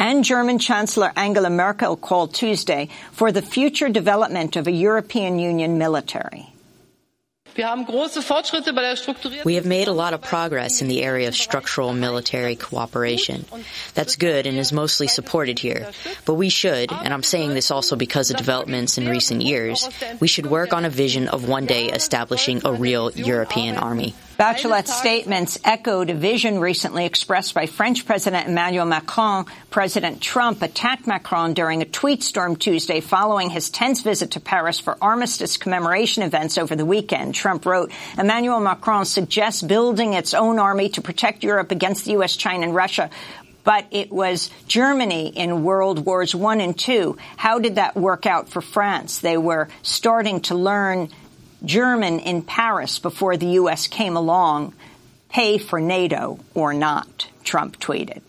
and German Chancellor Angela Merkel called Tuesday for the future development of a European Union military. We have made a lot of progress in the area of structural military cooperation. That's good and is mostly supported here. But we should, and I'm saying this also because of developments in recent years, we should work on a vision of one day establishing a real European army. Bachelet's statements echoed a vision recently expressed by French President Emmanuel Macron. President Trump attacked Macron during a tweet storm Tuesday following his tense visit to Paris for armistice commemoration events over the weekend. Trump wrote, Emmanuel Macron suggests building its own army to protect Europe against the U.S., China, and Russia. But it was Germany in World Wars I and II. How did that work out for France? They were starting to learn German in Paris before the U.S. came along. Pay for NATO or not, Trump tweeted.